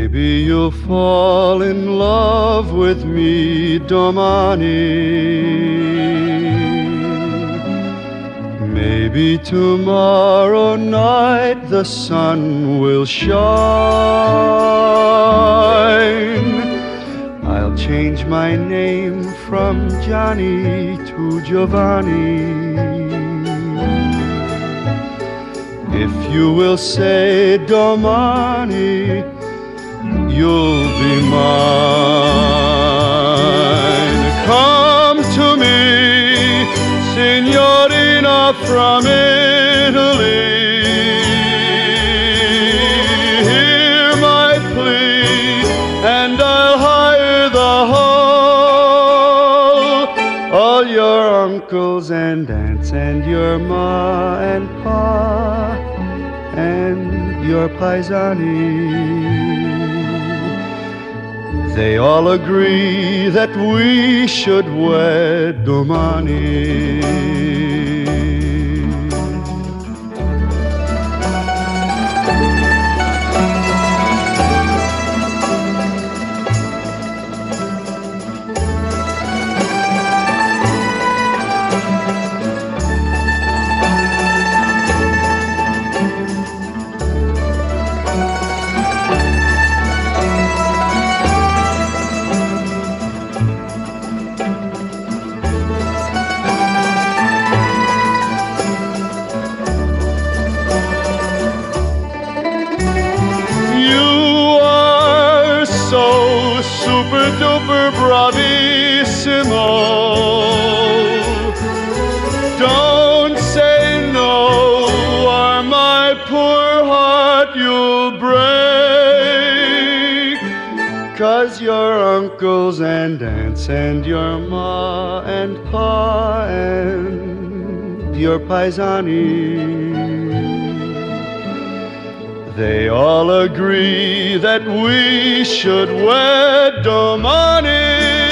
Maybe you'll fall in love with me, Domani. Maybe tomorrow night the sun will shine. I'll change my name from Johnny to Giovanni. If you will say Domani, you'll be mine. Come to me, Signorina from Italy. Hear my plea, and I'll hire the hall. All your uncles and aunts, and your ma and pa, and your paisani. They all agree that we should wed domani. Super duper bravissimo. Don't say no, or my poor heart you'll break. 'Cause your uncles and aunts, and your ma and pa, and your paisani, they all agree that we should wed domani.